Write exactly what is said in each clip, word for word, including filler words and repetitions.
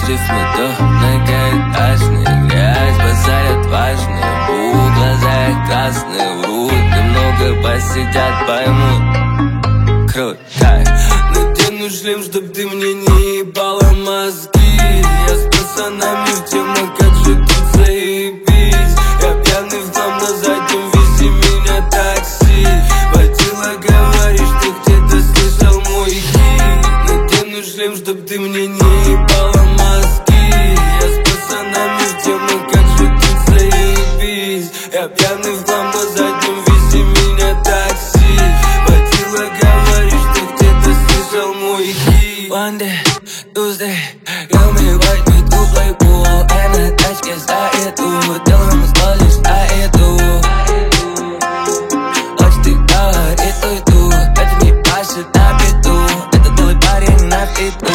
метро, многоэтажный, грязь, базарят важные, у глаза их красные, врут, немного посидят, поймут. Круто. Надену шлем, чтоб ты мне не ебала мозги. Я с пацанами в тему, как же тут заебись. Я пьяный в хлам, на заднем вези меня такси. Водила, говоришь, что где-то слышал мой хит. Надену шлем, чтоб ты мне не ебала мозги. Я с пацанами в тему, как же тут заебись. Я пьяный в хлам, на заднем вези меня такси. Водила, говоришь, что где-то слышал мой хит. One day, Tuesday, я умею байтить у плейбол. Я на тачке заеду, делаем из лишь а иду. Ночь ты говорит, уйду, это не пашет на беду. Это белый парень на фиту.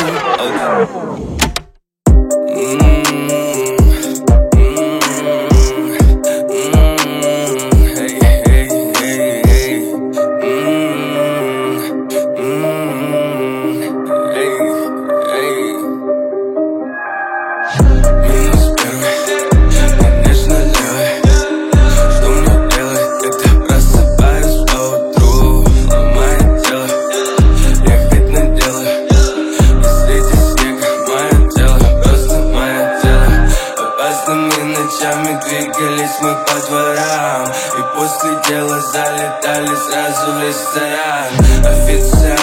Ночами двигались мы по дворам, и после дела залетали сразу в ресторан. Официант